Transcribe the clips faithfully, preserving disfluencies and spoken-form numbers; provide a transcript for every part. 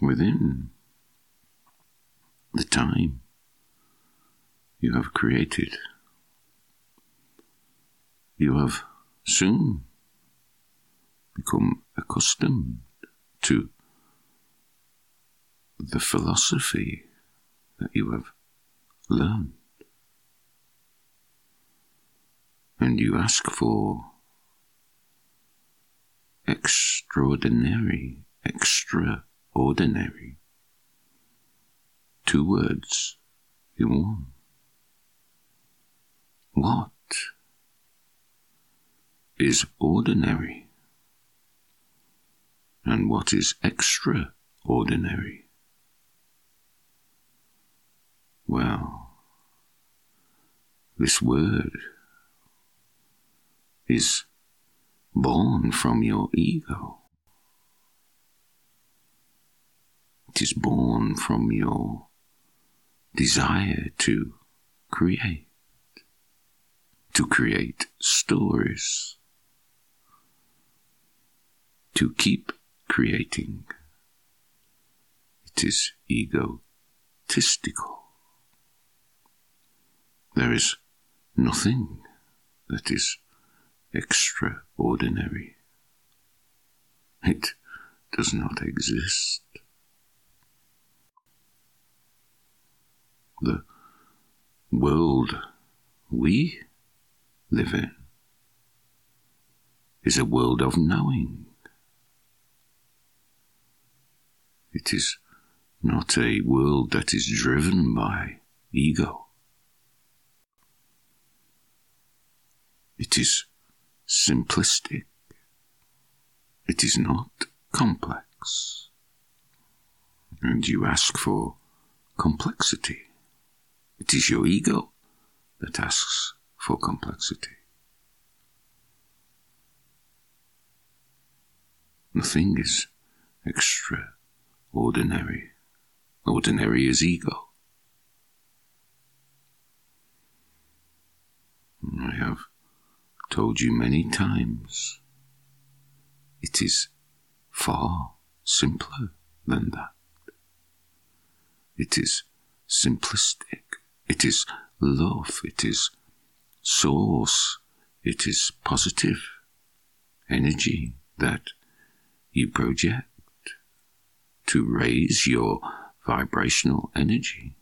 within the time you have created, you have soon become accustomed to the philosophy that you have learned. And you ask for extraordinary, extraordinary. Two words in one. What is ordinary? And what is extraordinary? Well, this word is born from your ego. It is born from your desire to create, to create stories, to keep creating. It is egotistical. There is nothing that is extraordinary. It does not exist. The world we live in is a world of knowing. It is not a world that is driven by ego. It is simplistic. It is not complex. And you ask for complexity. It is your ego that asks for complexity. Nothing is extraordinary. Ordinary is ego. I have told you many times, it is far simpler than that. It is simplistic. It is love. It is source. It is positive energy that you project to raise your vibrational energy,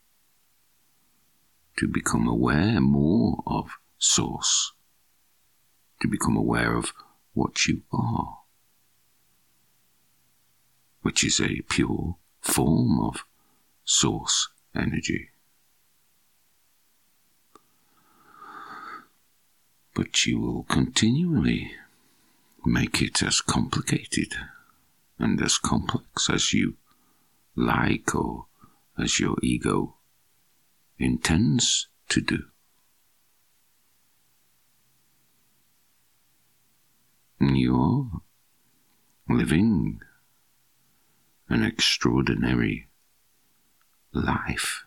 to become aware more of source, to become aware of what you are, which is a pure form of source energy. But you will continually make it as complicated and as complex as you like or as your ego intends to do. You are living an extraordinary life.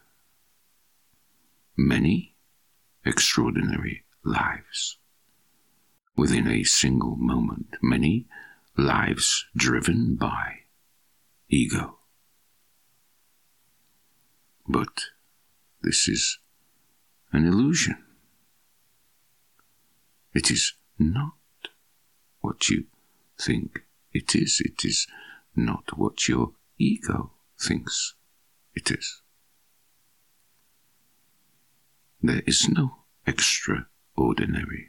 Many extraordinary lives within a single moment. Many lives driven by ego. But this is an illusion. It is not what you think it is. It is not what your ego thinks it is. There is no extraordinary.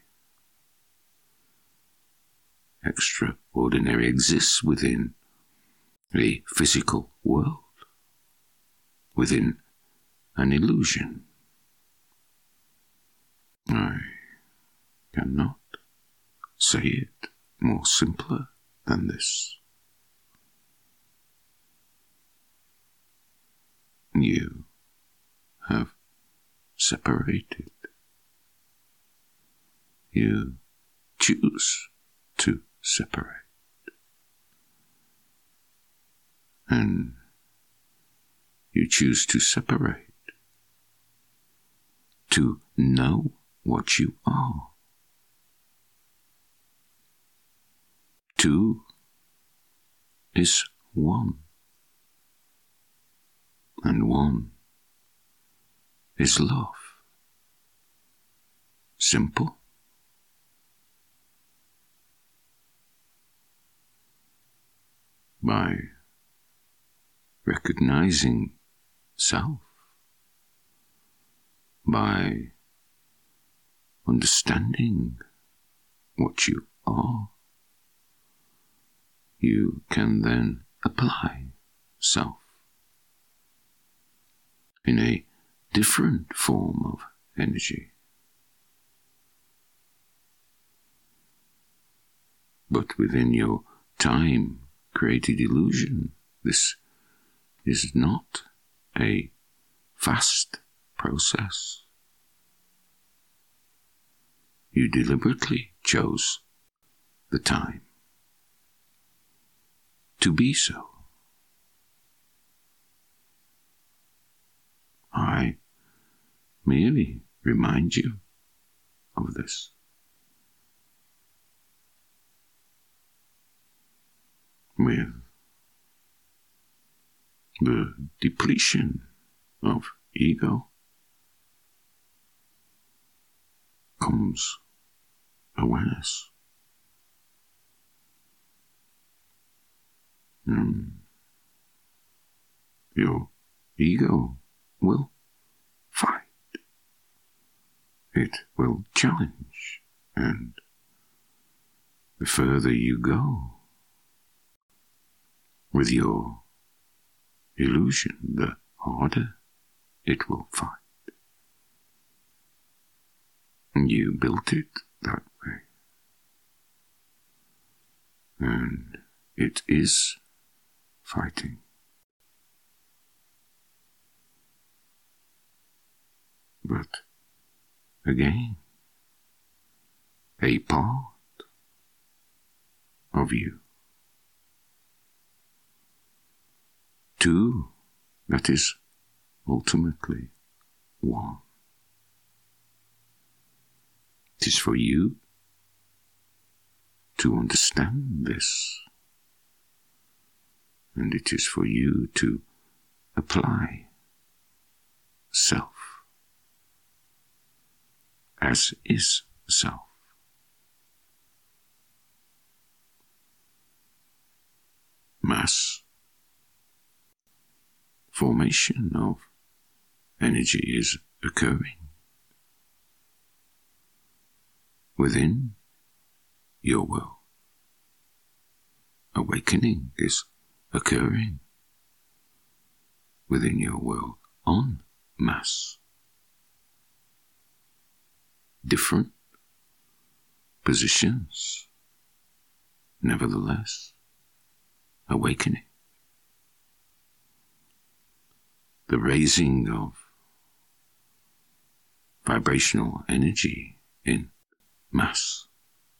Extraordinary exists within a physical world, within an illusion. I cannot say it more simpler than this. You have separated. You choose to separate. And you choose to separate, to know what you are. Two is one. and one is love. Simple. By recognizing self, by understanding what you are, you can then apply self in a different form of energy. But within your time-created illusion, this is not a fast process. You deliberately chose the time to be so. I merely remind you of this. With the depletion of ego comes awareness. And your ego will fight. It will challenge, and the further you go with your illusion, the harder it will fight. And you built it that way. And it is fighting. But again, a part of you, two, that is ultimately one. It is for you to understand this, and it is for you to apply self as is self. Mass formation of energy is occurring within your world. Awakening is occurring within your world on mass. Different positions, nevertheless, awakening. The raising of vibrational energy in mass.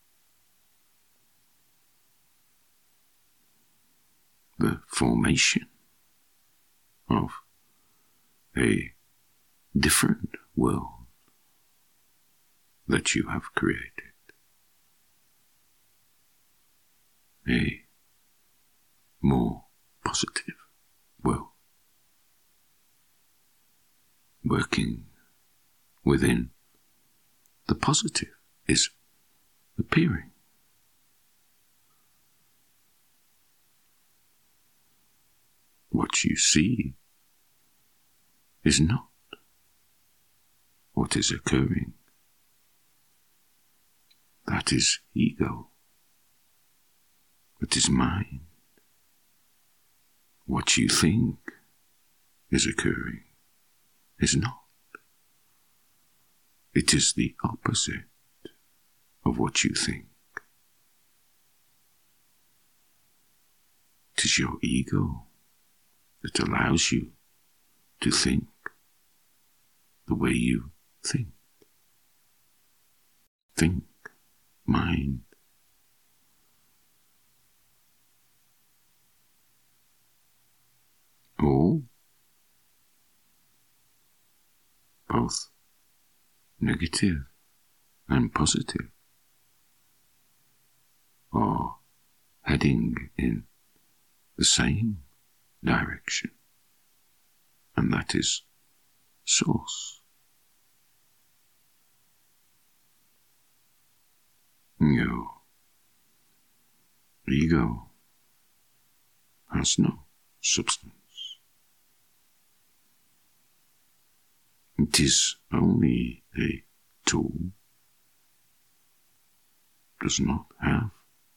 The formation of a different world that you have created. A more positive world. Working within the positive is appearing. What you see is not what is occurring. That is ego. That is mind. What you think is occurring is not. It is the opposite of what you think. It is your ego that allows you to think the way you think. Think, mind. All, both negative and positive, are heading in the same direction, and that is Source. Your ego has no substance. It is only a tool, does not have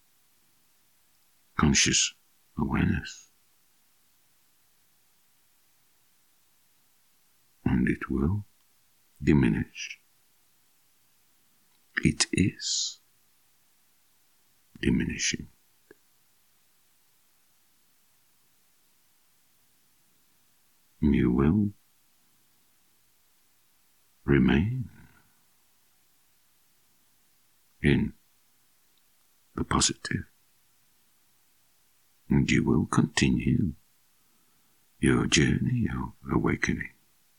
conscious awareness, and it will diminish. It is diminishing. You will remain in the positive, and you will continue your journey of awakening,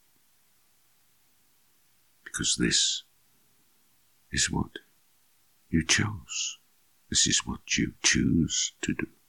because this is what you chose. This is what you choose to do.